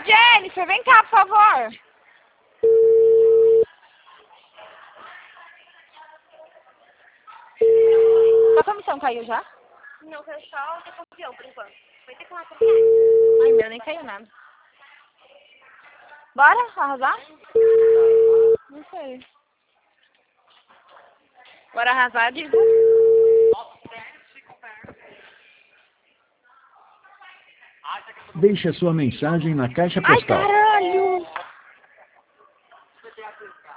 Jennifer, vem cá, por favor. A comissão caiu já? Não, caiu só o defunção, por enquanto. Vai ter que lá pra Ai, meu, nem caiu nada. Bora arrasar? Não sei. Bora arrasar, digo. Deixe a sua mensagem na caixa Ai, postal. cara!